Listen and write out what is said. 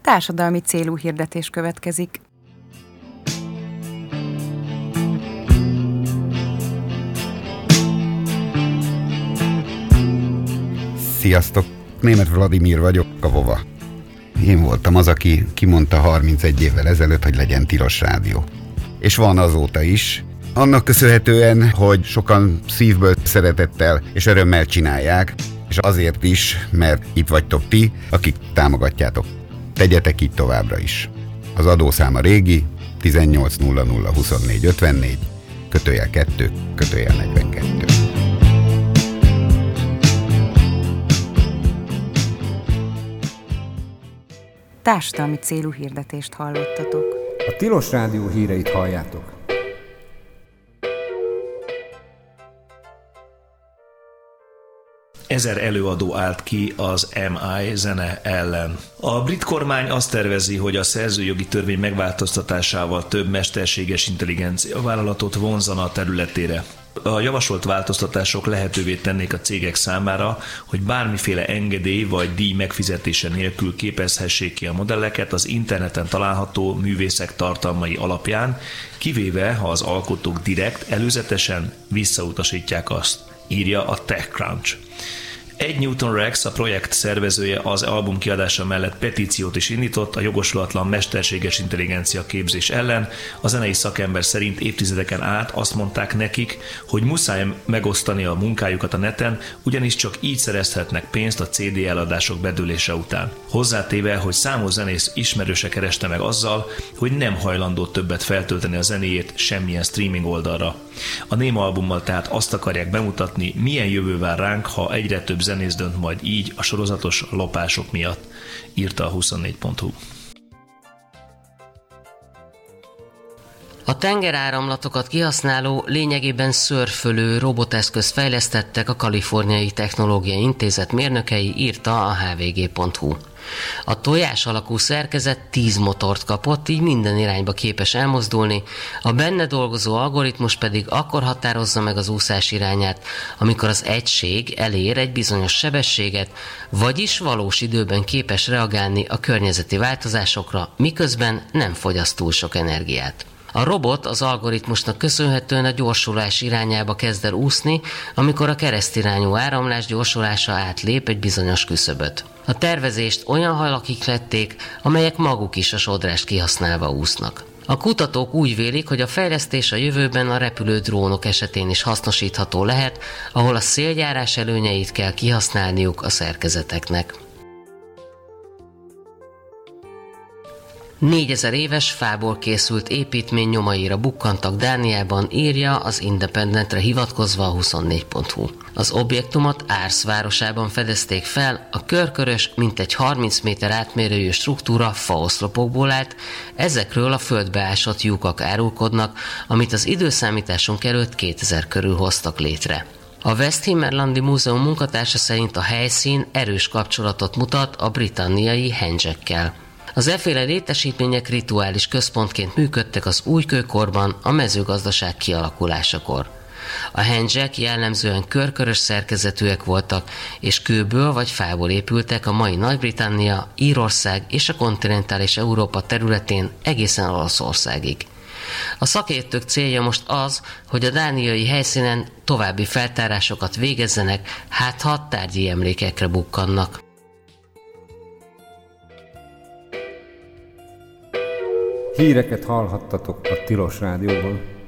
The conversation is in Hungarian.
Társadalmi célú hirdetés következik. Sziasztok! Németh Vladimir vagyok, a Vova. Én voltam az, aki kimondta 31 évvel ezelőtt, hogy legyen tilos rádió. És van azóta is. Annak köszönhetően, hogy sokan szívből, szeretettel és örömmel csinálják, és azért is, mert itt vagytok ti, akik támogatjátok. Tegyetek így továbbra is. Az adószám a régi, 18002454, /2, /42. Társadalmi célú hirdetést hallottatok. A Tilos Rádió híreit halljátok. Ezer előadó állt ki az MI zene ellen. A brit kormány azt tervezi, hogy a szerzőjogi törvény megváltoztatásával több mesterséges intelligencia vállalatot vonzana a területére. A javasolt változtatások lehetővé tennék a cégek számára, hogy bármiféle engedély vagy díj megfizetése nélkül képezhessék ki a modelleket az interneten található művészek tartalmai alapján, kivéve ha az alkotók direkt, előzetesen visszautasítják azt, írja a TechCrunch. Egy Newton Rex, a projekt szervezője, az album kiadása mellett petíciót is indított a jogosulatlan mesterséges intelligencia képzés ellen. A zenei szakember szerint évtizedeken át azt mondták nekik, hogy muszáj megosztani a munkájukat a neten, ugyanis csak így szerezhetnek pénzt a CD eladások bedőlése után. Hozzátéve, hogy számos zenész ismerőse kereste meg azzal, hogy nem hajlandó többet feltölteni a zenéjét semmilyen streaming oldalra. A Néma albummal tehát azt akarják bemutatni, milyen jövő vár ránk, ha egyre több zenész dönt majd így a sorozatos lopások miatt, írta a 24.hu. A tengeráramlatokat kihasználó, lényegében szörfölő roboteszközt fejlesztettek a Kaliforniai Technológiai Intézet mérnökei, írta a hvg.hu. A tojás alakú szerkezet 10 motort kapott, így minden irányba képes elmozdulni, a benne dolgozó algoritmus pedig akkor határozza meg az úszás irányát, amikor az egység elér egy bizonyos sebességet, vagyis valós időben képes reagálni a környezeti változásokra, miközben nem fogyaszt túl sok energiát. A robot az algoritmusnak köszönhetően a gyorsulás irányába kezd el úszni, amikor a keresztirányú áramlás gyorsulása átlép egy bizonyos küszöböt. A tervezést olyan halakik lették, amelyek maguk is a sodrást kihasználva úsznak. A kutatók úgy vélik, hogy a fejlesztés a jövőben a repülő drónok esetén is hasznosítható lehet, ahol a széljárás előnyeit kell kihasználniuk a szerkezeteknek. 4000 éves fából készült építmény nyomaira bukkantak Dániában, írja az Independentre hivatkozva a 24.hu. Az objektumot Ars városában fedezték fel, a körkörös, mintegy 30 méter átmérőjű struktúra faoszlopokból állt, ezekről a földbe ásott lyukak árulkodnak, amit az időszámításunk előtt 2000 körül hoztak létre. A Westhimmerlandi Múzeum munkatársa szerint a helyszín erős kapcsolatot mutat a britanniai Henge-kkel. Az efféle létesítmények rituális központként működtek az újkőkorban, a mezőgazdaság kialakulásakor. A Henge-k jellemzően körkörös szerkezetűek voltak, és kőből vagy fából épültek a mai Nagy-Britannia, Írország és a kontinentális Európa területén egészen Olaszországig. A szakértők célja most az, hogy a dániai helyszínen további feltárásokat végezzenek, hát ha tárgyi emlékekre bukkannak. Híreket hallhattatok a Tilos Rádióban.